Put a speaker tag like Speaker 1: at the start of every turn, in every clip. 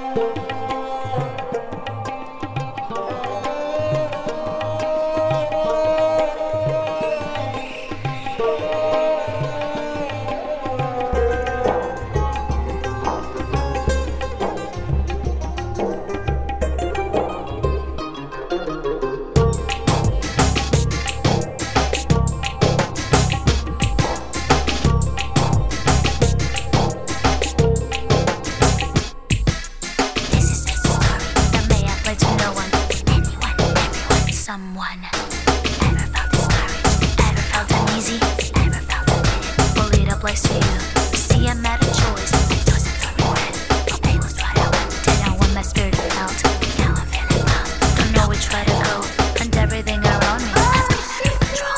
Speaker 1: Someone ever felt discouraged, ever felt uneasy, ever felt defeated? Will lead a place to you. See, I made a choice, take choices to regret. My pain was what I wanted, did not what my spirit felt. Now I'm feeling lost, don't know which way to go, and everything around me has been out of control.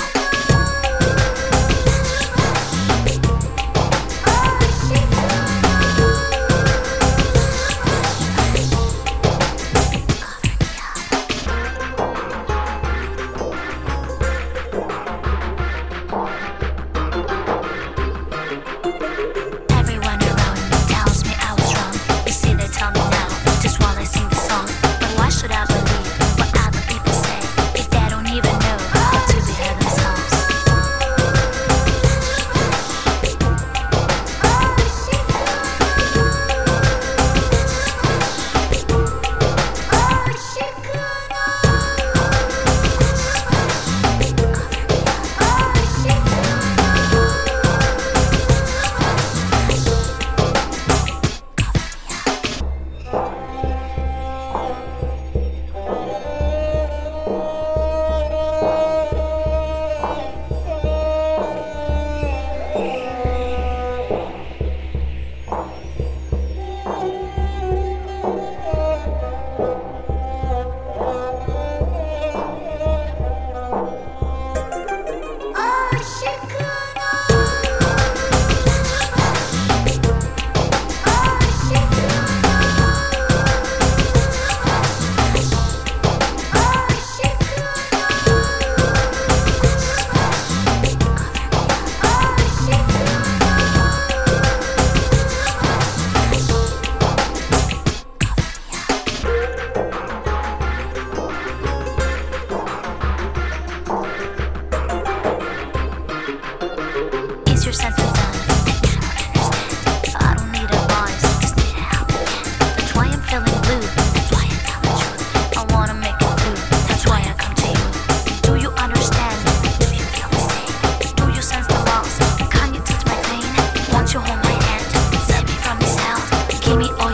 Speaker 1: Is your sense of done? I don't need advice, just need a helping hand. That's why I'm feeling blue, that's why I tell the truth. I wanna make it through, that's why I come to you. Do you understand? Do you feel the same? Do you sense the loss? Can you touch my pain? Won't you hold my hand? Save me from this hell, give me all